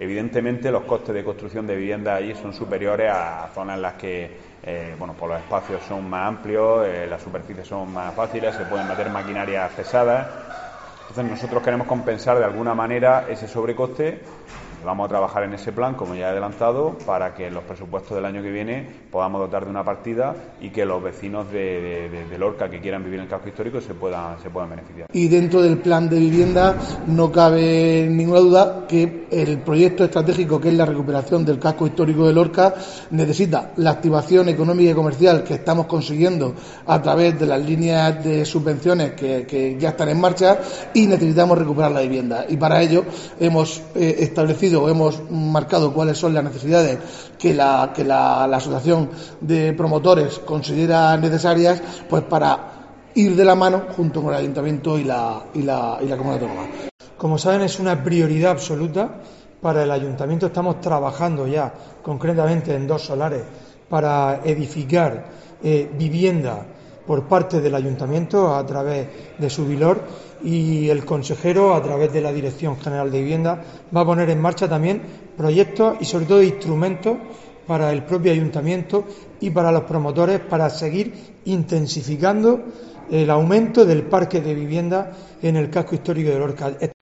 evidentemente los costes de construcción de viviendas allí son superiores a zonas en las que pues los espacios son más amplios, las superficies son más fáciles, se pueden meter maquinarias pesadas. Entonces nosotros queremos compensar de alguna manera ese sobrecoste. Vamos a trabajar en ese plan, como ya he adelantado, para que en los presupuestos del año que viene podamos dotar de una partida y que los vecinos de Lorca que quieran vivir en el casco histórico se puedan beneficiar. Y dentro del plan de vivienda no cabe ninguna duda que el proyecto estratégico, que es la recuperación del casco histórico de Lorca, necesita la activación económica y comercial que estamos consiguiendo a través de las líneas de subvenciones que ya están en marcha, y necesitamos recuperar la vivienda. Y para ello hemos hemos marcado cuáles son las necesidades que la Asociación de Promotores considera necesarias, pues para ir de la mano junto con el Ayuntamiento y la Comunidad Autónoma. Como saben, es una prioridad absoluta para el Ayuntamiento. Estamos trabajando ya concretamente en 2 solares para edificar vivienda por parte del Ayuntamiento a través de Subilor, y el consejero, a través de la Dirección General de Vivienda, va a poner en marcha también proyectos y sobre todo instrumentos para el propio Ayuntamiento y para los promotores, para seguir intensificando el aumento del parque de vivienda en el casco histórico de Lorca.